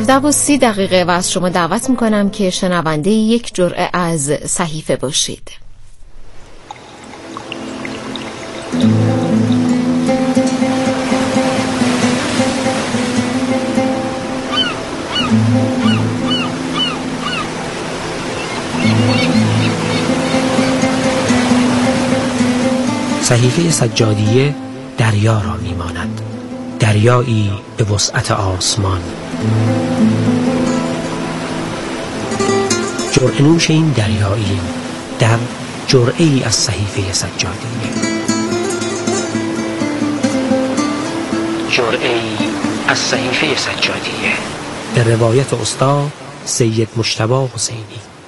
17:30 و از شما دعوت میکنم که شنونده یک جرعه از صحیفه باشید. صحیفه سجادیه دریا را میماند، دریایی به وسعت آسمان. جرعه نوش این دریایی در جرعه ای از صحیفه سجادیه. جرعه ای از صحیفه سجادیه در روایت استاد سید مجتبی حسینی.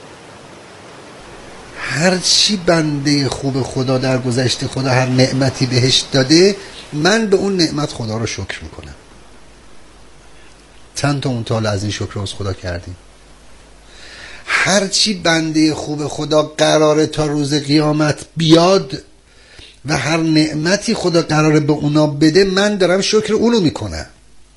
هرچی بنده خوب خدا در گذشته خدا هر نعمتی بهش داده، من به اون نعمت خدا رو شکر میکنم. چند تا اون تال از این شکر رو از خدا کردیم. هرچی بنده خوب خدا قراره تا روز قیامت بیاد و هر نعمتی خدا قراره به اونا بده، من دارم شکر اونو میکنم.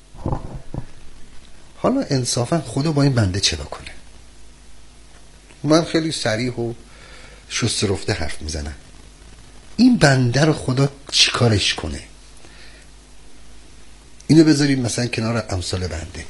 حالا انصافا خدا با این بنده چه بکنه؟ من خیلی صریح و شست رفته حرف میزنم. این بنده رو خدا چیکارش کنه؟ اینو بذاریم مثلا کنار امثال بنده.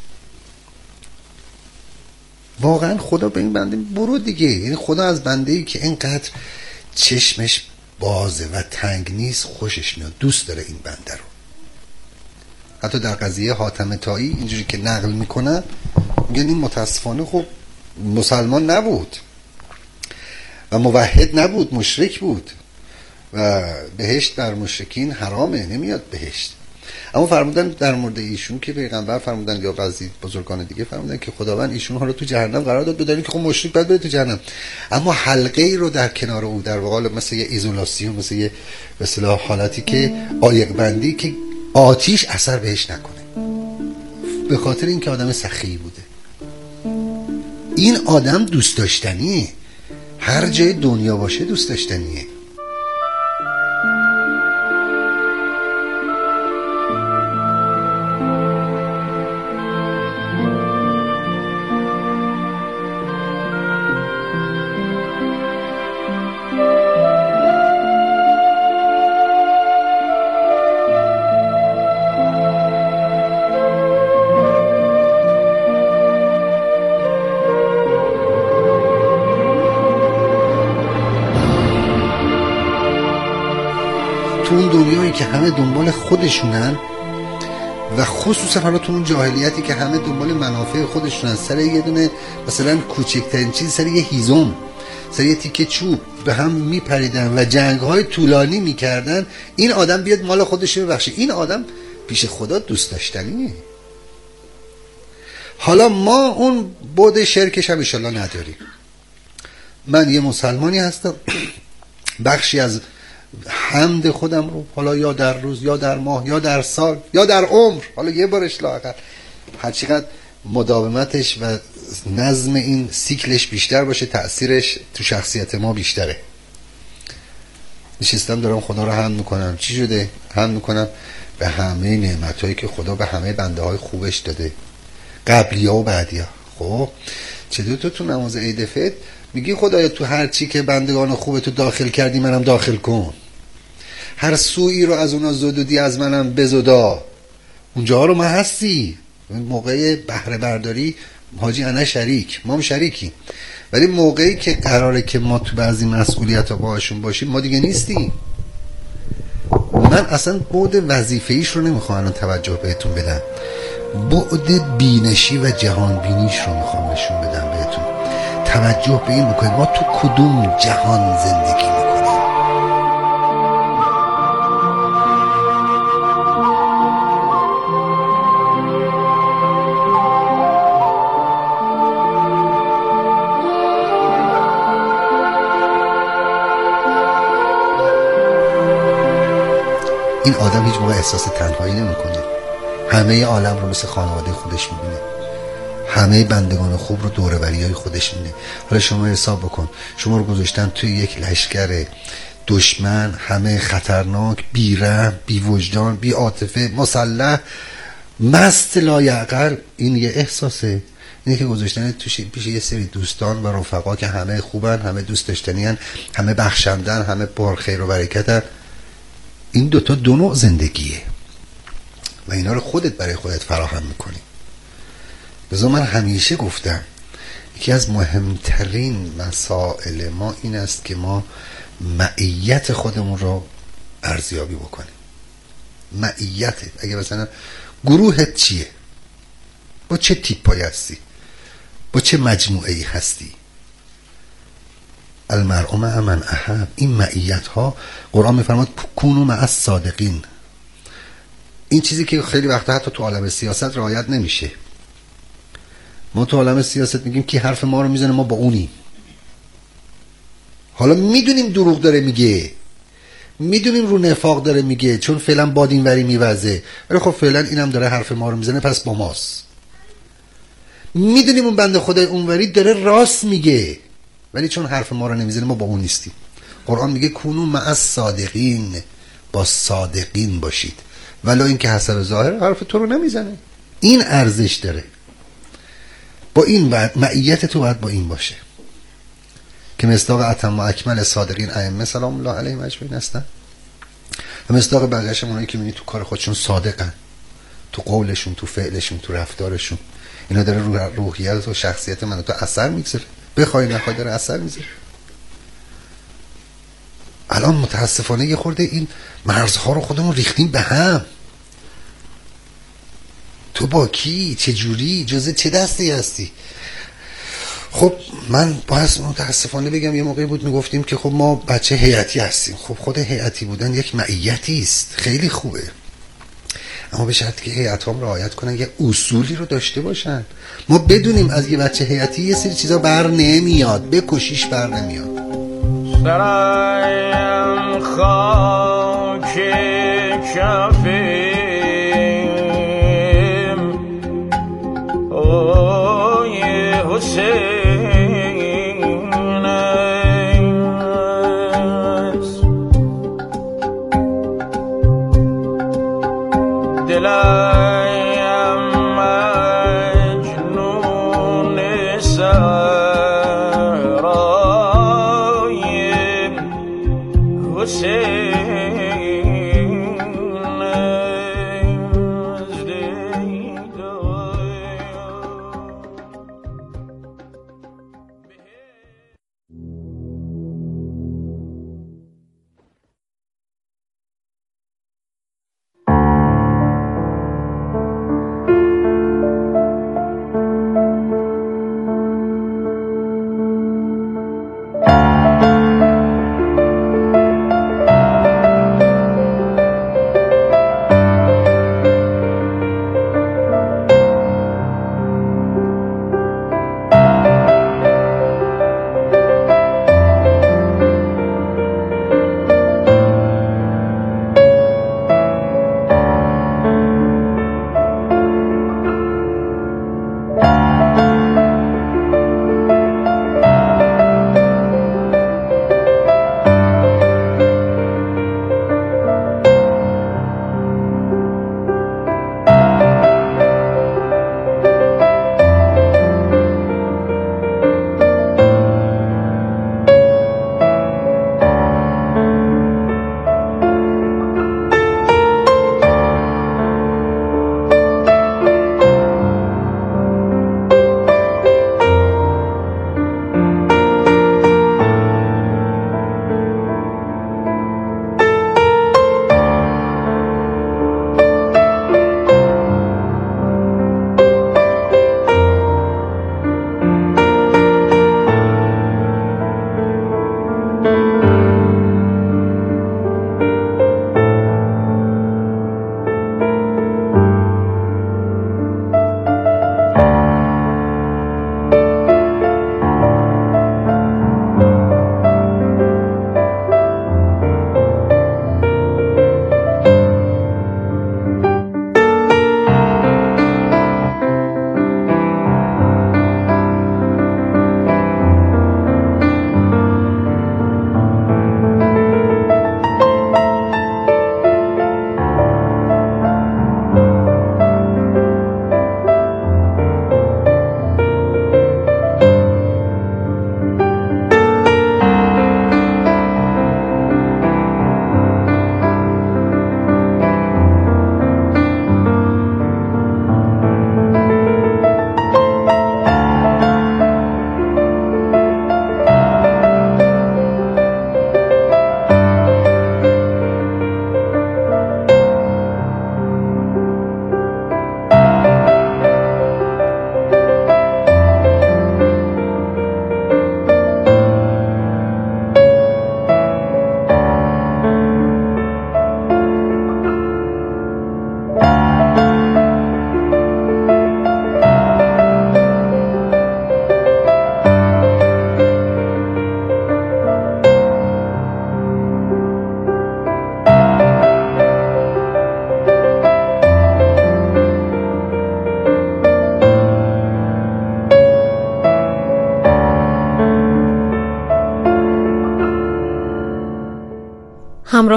واقعا خدا به این بنده برو دیگه، یعنی خدا از بنده‌ای که اینقدر چشمش بازه و تنگ نیست خوشش میاد، دوست داره این بنده رو. حتی در قضیه حاتم طایی اینجوری که نقل میکنن میگن این متاسفانه خب مسلمان نبود و موحد نبود، مشرک بود و بهشت در مشرکین حرامه، نمیاد بهشت. اما فرمودن در مورد ایشون که پیغمبر فرمودن یا بعضی بزرگان دیگه فرمودن که خداوند ایشون ها رو تو جهنم قرار داد، بدونید که خب مشرک باید بره تو جهنم، اما حلقه ای رو در کنار او در واقع مثل یه ایزولاسیون، مثل یه به اصطلاح حالتی که عایق بندی که آتیش اثر بهش نکنه، به خاطر اینکه آدم سخی بوده. این آدم دوست داشتنیه، هر جای دنیا باشه دوست داشتنیه. تو اون دنیایی که همه دنبال خودشونن و خصوصا حالا تو اون جاهلیتی که همه دنبال منافع خودشونن، سر یه دونه مثلا کوچکترین چیز، سر یه هیزم، سر یه تیکه چوب به هم میپریدن و جنگ‌های طولانی میکردن، این آدم بیاد مال خودش رو ببخشه. این آدم پیش خدا دوست داشتنیه. حالا ما اون بعد شرکش هم انشالله نداریم. من یه مسلمانی هستم، بخشی از حمد خودم رو حالا یا در روز یا در ماه یا در سال یا در عمر، حالا یه بارش لااقل، هر چقدر مداومتش و نظم این سیکلش بیشتر باشه تأثیرش تو شخصیت ما بیشتره. نشستم دارم خدا رو حمد میکنم. چی شده؟ حمد میکنم به همه نعمتایی که خدا به همه بنده های خوبش داده، قبلیا و بعدیا. خب چطور تو نماز عید فطر میگی خدایا تو هر چی که بندگان خوب تو داخل کردی منم داخل کن، هر سوئی رو از اونا زدودی از منم بزدا. اونجا رو ما هستی. موقع بهره برداری حاجی انا شریک، ما هم شریکی، ولی موقعی که قراره که ما تو بعضی مسئولیت ها باهاشون باشیم ما دیگه نیستیم. من اصلا بعد وظیفه‌ایش رو نمیخوام الان توجه بهتون بدم، بعد بینشی و جهان بینیش رو میخوام نشون بدم بهتون. توجه به این بکنید ما تو کدوم جهان زندگی میکنیم. این آدم هیچ موقع احساس تنهایی نمیکنه، همه عالم رو مثل خانواده خودش میبینه، همه بندگان خوب رو دور و بریای خودش میبینه. حالا شما حساب بکن، شما رو گذاشتن توی یک لشکر دشمن، همه خطرناک، بی رحم، بی وجدان، بی عاطفه، مسلح، مست لایعقل این یه احساسه، اینه که گذاشتن پیش یه سری دوستان و رفقا که همه خوبن، همه دوست داشتنیان، همه بخشندن، همه پر خیر و برکتن. این دوتا دو نوع زندگیه و اینا رو خودت برای خودت فراهم میکنی. لذا من همیشه گفتم یکی از مهمترین مسائل ما این است که ما معیت خودمون رو ارزیابی بکنیم. معیتت، اگه مثلا گروهت چیه، با چه تیپایی هستی، با چه مجموعه ای هستی. المرء مع من احب. این معیت ها قرآن میفرماد کونوا مع الصادقین. این چیزی که خیلی وقتا حتی تو عالم سیاست رعایت نمیشه. ما تو عالم سیاست میگیم کی حرف ما رو میزنه ما با اونی. حالا میدونیم دروغ داره میگه، میدونیم رو نفاق داره میگه، چون فعلا باد اینوری میوزه، ولی خب فعلا اینم داره حرف ما رو میزنه پس با ماست. میدونیم اون بنده خدای اونوری داره راست میگه، ولی چون حرف ما رو نمیزنه ما با اون نیستیم. قرآن میگه کونوا مع الصادقین، با صادقین باشید، ولو این که حسب ظاهر حرف تو رو نمیزنه. این ارزش داره. با این بعد معیت تو باید با این باشه که مصداق اتم و اکمل صادقین ائمه سلام الله علیهم اجمعین هستن و مصداق بقیه‌اش اونایی که میبینی تو کار خودشون صادقن، تو قولشون، تو فعلشون، تو رفتارشون. اینا داره روحیت و شخصیت من تو اثر میگذاره، بخوای نخوای داره اثر میذاره. الان متاسفانه یه خورده این مرزها رو خودمون ریختیم به هم. تو با کی، چه جوری، جزء چه دستی هستی؟ خب من باید متاسفانه بگم یه موقعی بود میگفتیم که خب ما بچه هیئتی هستیم. خب خود هیئتی بودن یک معیتی است، خیلی خوبه، اما به شرطی که هیئت هم رعایت کنن، یه اصولی رو داشته باشن. ما بدونیم از یه بچه هیئتی یه سری چیزا بر نمیاد، بکشیش بر نمیاد. سرایم خاک کفیم اوی حسین است، دلایم مجنون سرای حسین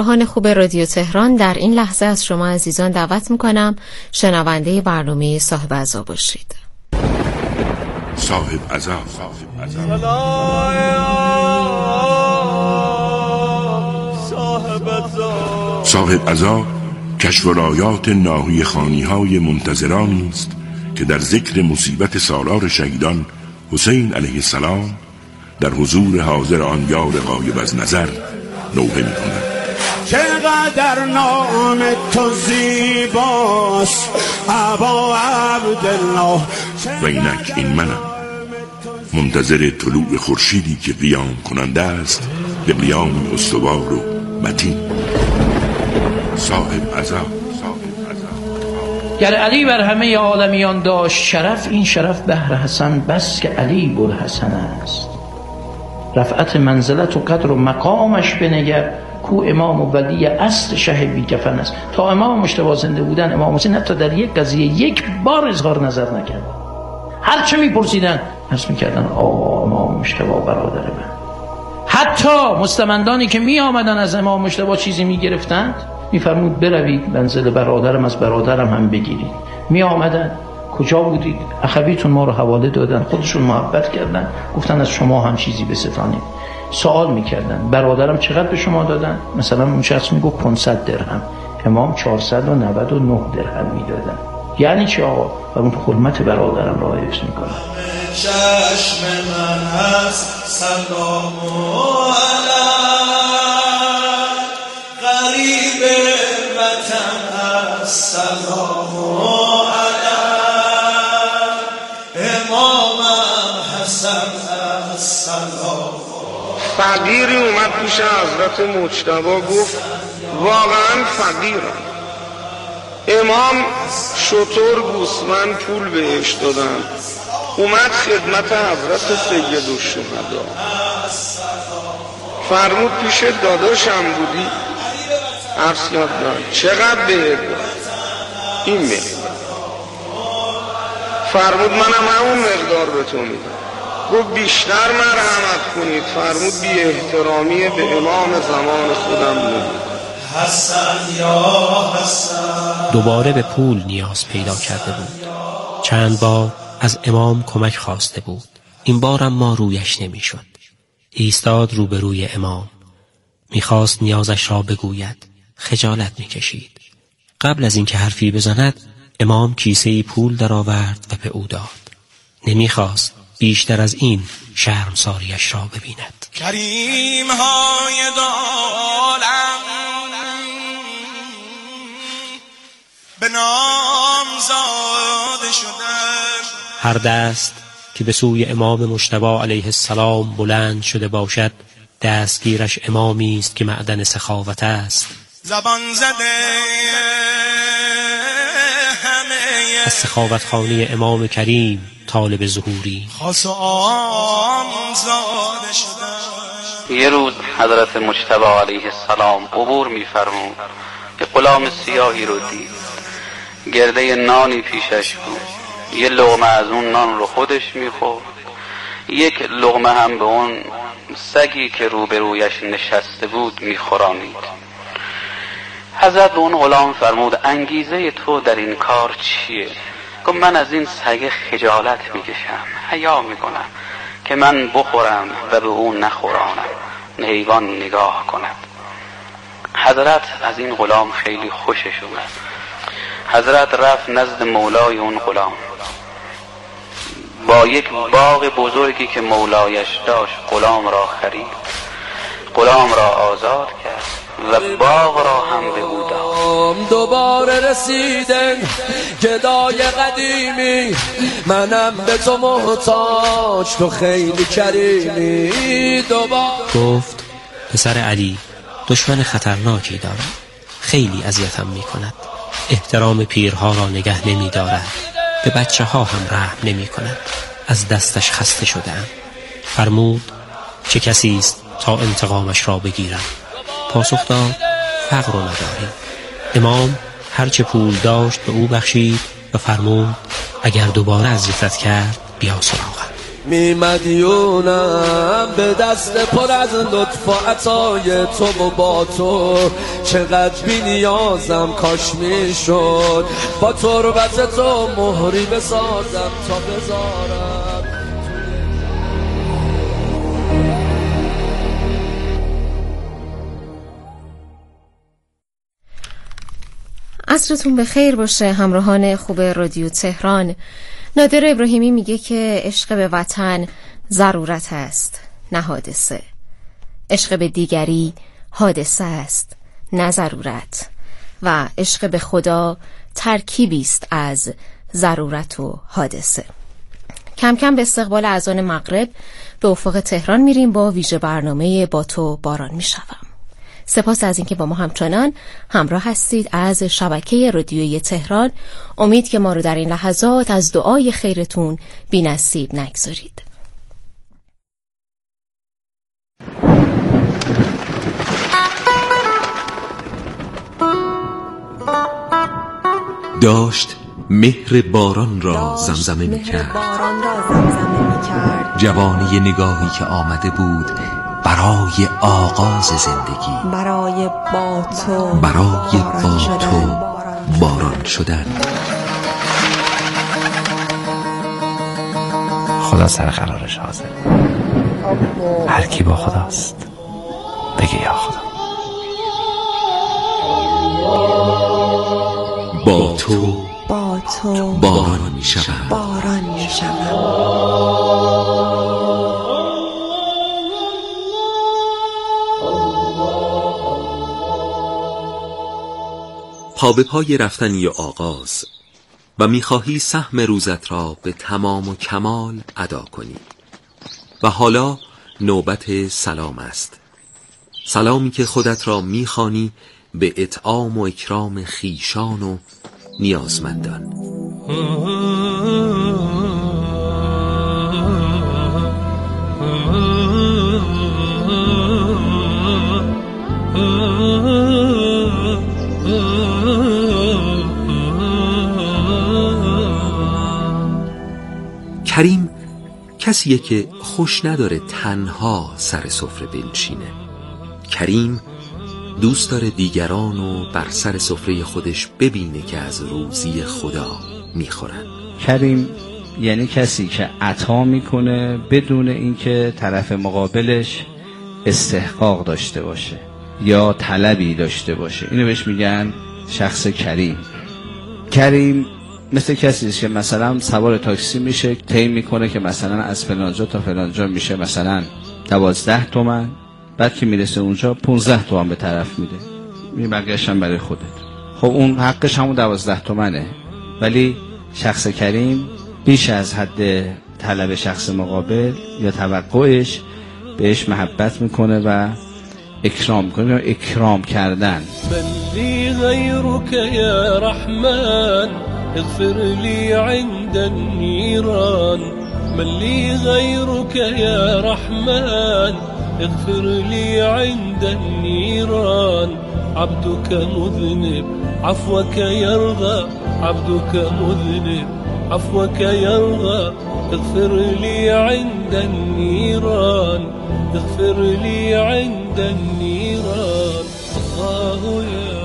همراهان خوب رادیو تهران، در این لحظه از شما عزیزان دعوت میکنم شنونده برنامه صاحب عزا باشید. صاحب عزا. صاحب عزا کشف رایات ناحیه خانی‌های منتظرانی است که در ذکر مصیبت سالار شهیدان حسین علیه السلام در حضور حاضر آن یار غایب از نظر نوحه می‌کنند. چقدر نام تو زیباست ابا عبدالله. و اینک این منم، منتظر طلوع خورشیدی که قیام کننده است به قیام استوار و متین. صاحب عزا. گر علی بر همه عالمیان داشت شرف، این شرف بهر حسن بس که علی بوالحسن است. رفعت منزلت و قدر و مقامش بنگر، کو امام و ولی اصل شه بی کفن است. تا امام مجتبی زنده بودن، امام حسین حتی در یک قضیه یک بار اظهار نظر نکرد. هر چه میپرسیدن عرض میکردن آقا امام مجتبی برادر من. حتی مستمندانی که می آمدن از امام مجتبی چیزی میگرفتند میفرمود بروید منزل برادرم از برادرم هم بگیرید. می آمدن کجا بودید؟ اخویتون ما رو حواله دادن، خودشون محبت کردن، گفتن از شما هم چیزی بستانیم. سوال میکردن برادرم چقدر به شما دادن؟ مثلا اون شخص میگفت 500 درهم، امام 499 درهم میدادن. یعنی چی آقا؟ و اون حرمت برادرم را حفظ میکنه. چشم من هست سلام علیک، غریب وطن هست سلام علیک، امامم حسن هست سلام. فقیری اومد پیش حضرت مجتبی گفت واقعا فقیرم. امام شتر گوسفند پول بهش دادن، اومد خدمت حضرت سید الشهدا، فرمود پیش داداشم بودی؟ عرض یاد دارم. چقدر بهت داد؟ این مقدار. فرمود منم همون مقدار به تو میدم. گفت بیشتر مرحمت کنید. فرمود بی احترامی به امام زمان خودم نمید. حسن یا حسن. دوباره به پول نیاز پیدا کرده بود. چند بار از امام کمک خواسته بود. این بار اما رویش نمیشد. ایستاد روبروی امام. میخواست نیازش را بگوید. خجالت میکشید. قبل از اینکه حرفی بزند امام کیسه پول درآورد و به او داد. نمیخواست بیشتر از این شرمساریش را ببیند. کریم های دولم به نام زاده شدن. هر دست که به سوی امام مجتبی علیه السلام بلند شده باشد دستگیرش امامی است که معدن سخاوت است. زبان زده همه از سخاوتخانه امام کریم طالب ظهوری. خاص و عام زاده شدن. یه روز حضرت مجتبی علیه السلام عبور می‌فرمود. یه غلام سیاهی رو دید. گرده نانی پیشش بود. یه لقمه از اون نان رو خودش می‌خورد. یک لقمه هم به اون سگی که روبرویش نشسته بود می‌خورانید. حضرت به اون غلام فرمود انگیزه تو در این کار چیه؟ گفت من از این سگ خجالت میکشم، حیا میکنم که من بخورم و به اون نخورانم، حیوان نگاه کند. حضرت از این غلام خیلی خوشش اومد. حضرت رفت نزد مولای اون غلام. با یک باغ بزرگی که مولایش داشت غلام را خرید، غلام را آزاد کرد و باغ را هم به او داد. دوباره رسیدن گدای قدیمی، منم به تو محتاج، تو خیلی کریمی. گفت پسر علی دشمن خطرناکی دارم، خیلی اذیتم می کند، احترام پیرها را نگه نمی دارد، به بچه ها هم رحم نمی کند، از دستش خسته شدم. فرمود چه کسی است تا انتقامش را بگیرم؟ پاسخ داد فقر رو نداریم. امام هرچه پول داشت به او بخشید و فرمود اگر دوباره اذیتت کرد بیا سراغم. مدیونم به دست پر از لطف و عطای تو و با تو چقدر بی نیازم کاش میشد با تربت تو مهری بسازم تا بذارم. عصرتون به خیر باشه همراهان خوب رادیو تهران. نادر ابراهیمی میگه که عشق به وطن ضرورت است نه حادثه، عشق به دیگری حادثه است نه ضرورت، و عشق به خدا ترکیبی است از ضرورت و حادثه. کم کم به استقبال اذان مغرب به افق تهران میریم با ویژه برنامه با تو باران میشوم. سپاس از اینکه با ما همچنان همراه هستید از شبکه رادیویی تهران. امید که ما رو در این لحظات از دعای خیرتون بی نصیب نگذارید. داشت مهر باران را زمزمه می‌کرد. جوانی نگاهی که آمده بود برای آغاز زندگی، برای با تو باران شدن. خدا سر قرارش حاضر. هر کی با خداست بگه یا خدا. با تو باران میشوم. پا به پای رفتنی آغاز و میخواهی سهم روزت را به تمام و کمال ادا کنی و حالا نوبت سلام است. سلامی که خودت را میخوانی به اطعام و اکرام خویشان و نیازمندان. کریم کسیه که خوش نداره تنها سر سفره بنشینه. کریم دوست داره دیگران و بر سر سفره خودش ببینه که از روزی خدا میخورن. کریم یعنی کسی که عطا میکنه بدون اینکه طرف مقابلش استحقاق داشته باشه یا طلبی داشته باشه. اینو بهش میگن شخص کریم. کریم مثل کسی است که مثلا سوار تاکسی میشه، طی میکنه که مثلا از فلانجا تا فلانجا میشه مثلا 12 تومن، بعد که میرسه اونجا 15 تومن به طرف میده، بقیه‌اش هم برای خودت. خب اون حقش همون 12 تومنه، ولی شخص کریم بیش از حد طلب شخص مقابل یا توقعش بهش محبت میکنه و اکرام میکنه. اکرام کردن. من غیرک یا رحمان اغفر لي عند النيران. من لي غيرك يا رحمن اغفر لي عند النيران. عبدك مذنب عفوك يرضى. عبدك مذنب عفوك يرضى. اغفر لي عند النيران. اغفر لي عند النيران. الله يا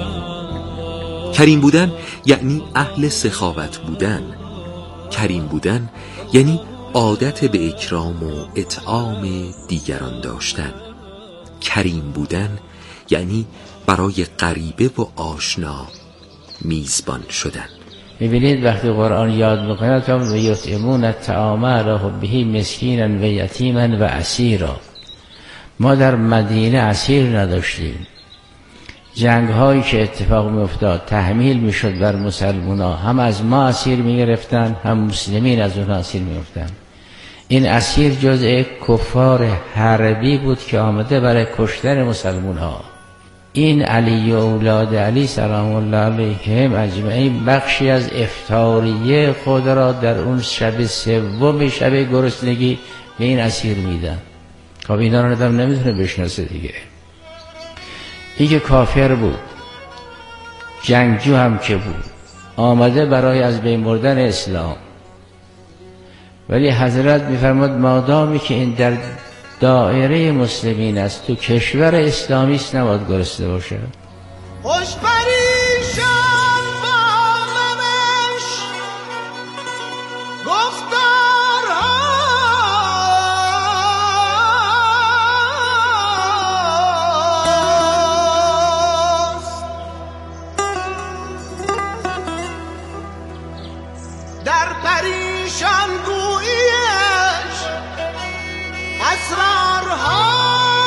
کریم بودن یعنی اهل سخاوت بودن. کریم بودن یعنی عادت به اکرام و اطعام دیگران داشتن. کریم بودن یعنی برای غریبه و آشنا میزبان شدن. میبینید وقتی قرآن یاد میکنه و یطعمون الطعام علی حبه مسکینا و یتیما و اسیرا. ما در مدینه اسیر نداشتیم. جنگ هایی که اتفاق می افتاد تحمیل می شد بر مسلمان ها، هم از ما اسیر می گرفتن هم مسلمین از اون اسیر می گرفتن. این اسیر جزء کفار حربی بود که آمده برای کشتن مسلمان ها. این علی و اولاد علی سلام الله علیهم اجمعین بخشی از افطاریه خود را در اون شب سوم شب گرسنگی به این اسیر میدن. خب اینا رو آدم نمیتونه بشناسه دیگه. این که کافر بود، جنگجو هم که بود، آمده برای از بین بردن اسلام، ولی حضرت میفرماد مادامی که این در دایره مسلمین است، تو کشور اسلامی است، نباید گرسنه باشه. خوش پریشان بالمش گفتارها در پریشان گوییش اسرارها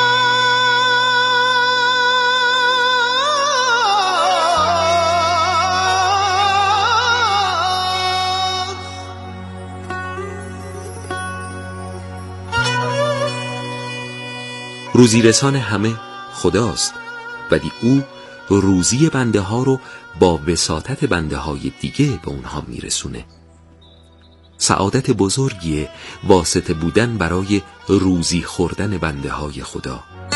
روزی رسان همه خداست، ولی او روزی بنده ها رو با وساطت بنده های دیگه به اونها میرسونه. سعادت بزرگیه واسطه بودن برای روزی خوردن بنده های خدا.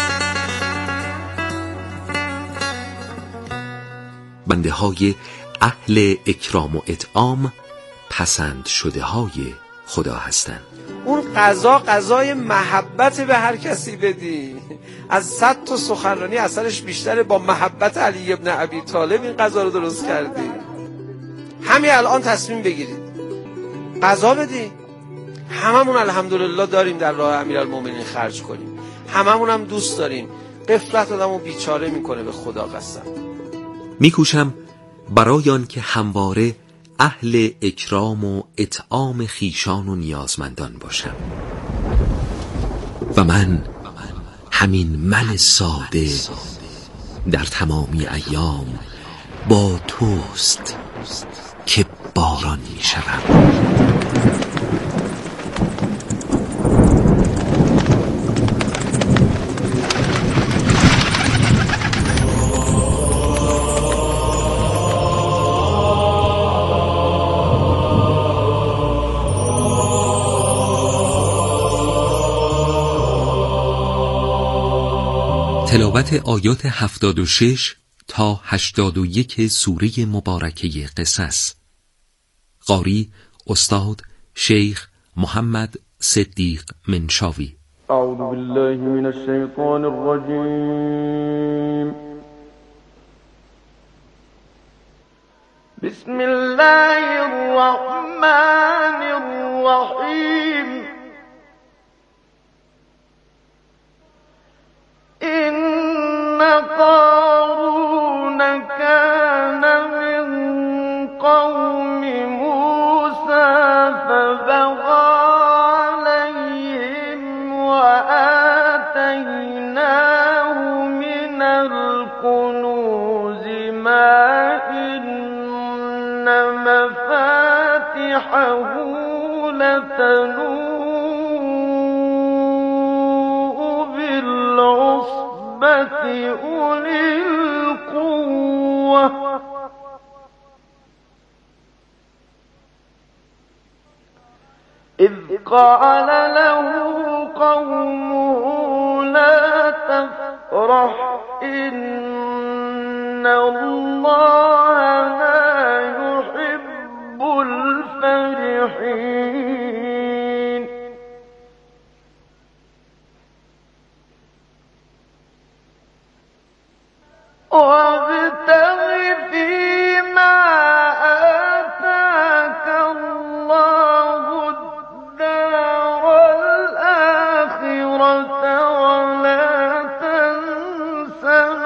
بنده های اهل اکرام و اطعام پسند شده های خدا هستند. اون غذای محبت به هر کسی بدی. از 100 تا سخنرانی اثرش بیشتره با محبت علی ابن ابی طالب این غذا رو درست کردی. همین الان تصمیم بگیرید غذا بدی. هممون الحمدلله داریم در راه امیرالمومنین خرج کنیم، هممون هم دوست داریم. غفلت آدمو بیچاره میکنه، به خدا قسم. میکوشم برای آن که همواره اهل اکرام و اطعام خیشان و نیازمندان باشم. و من همین من ساده در تمامی ایام با توست که باران می شوم. تلاوت آیات 76 تا 81 سوره مبارکه قصص. قاری استاد شیخ محمد صدیق منشاوی. اعوذ بالله من الشیطان الرجیم. بسم الله الرحمن الرحیم. إن قارون كان من قوم موسى فبغى عليهم وآتيناه من الكنوز ما إن مفاتحه لتنوء بالعصبة أولي القوة إذ قال له قومه لا تفرح إن الله لا يحب الفرحين وابتغ فيما آتاك الله الدار الآخرة ولا تنس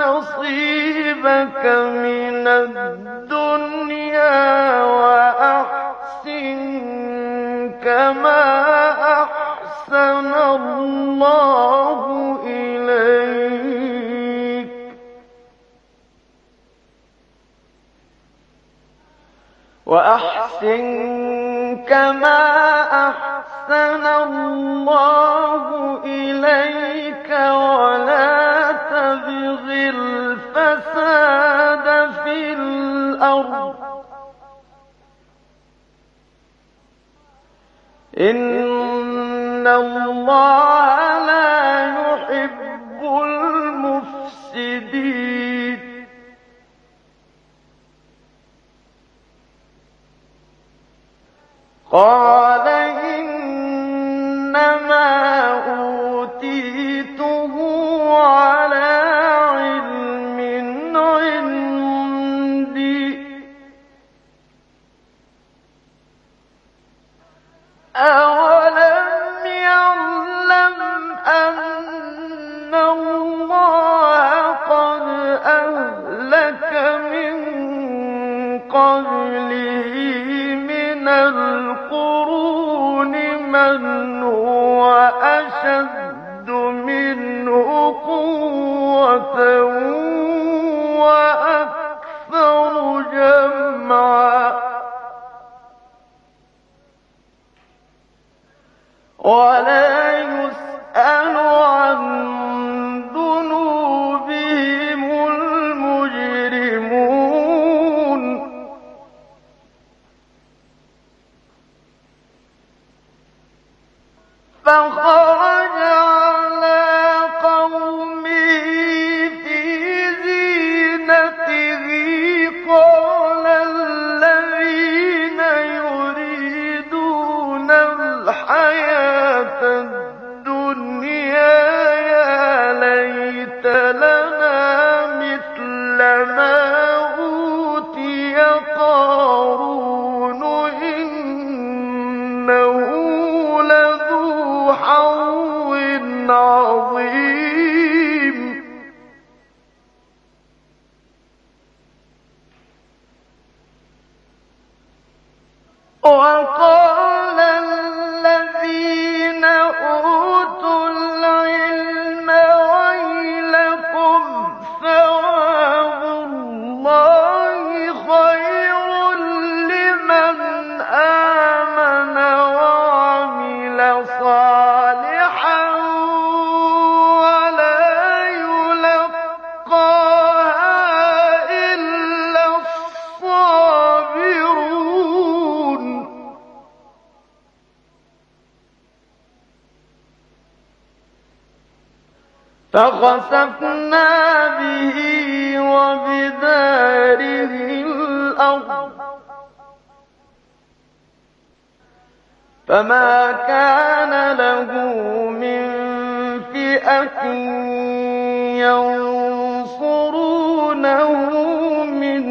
نصيبك من الدنيا وأحسن كما أحسن الله إليك وأحسن كما أحسن الله إليك ولا تبغ الفساد في الأرض إن الله لا يحب المفسدين قال القرون من هو أشد منه قوة وأكثر جمعا ولا يسأل عن ذنوبهم المجرمون فخرج على قومه في زينته قال الذين يريدون الحياة الدنيا يا ليت لنا مثل ما أوتي قارون إنه لذو حظ عظيم وقال الذين أوتوا العلم ويلكم ثواب الله خير لمن آمن وعمل صالحا ولا يلقاها إلا الصابرون فخسفنا به وبداره الأرض فما كان له من فئة ينصرونه من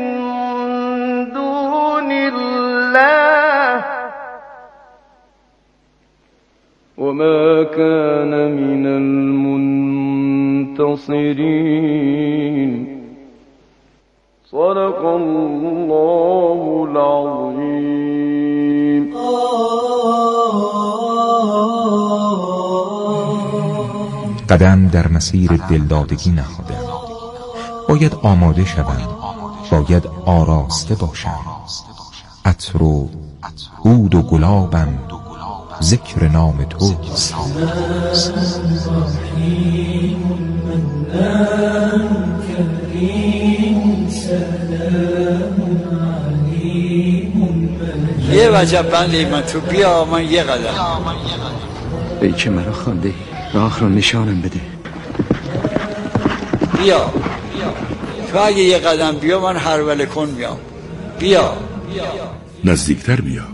دون الله وما كان من المنتصرين صدق الله العظيم. قدم در مسیر دلدادگی نهادند. باید آماده شوند، باید آراسته باشند. عطر و عود و گلابم ذکر نام توست. یه وجب بندی من تو بیا من یه قدم ای که مرا خوانده راه رو نشانم بده. بیا تو اگه یه قدم بیا من هر وله کن میام. بیا نزدیکتر بیا.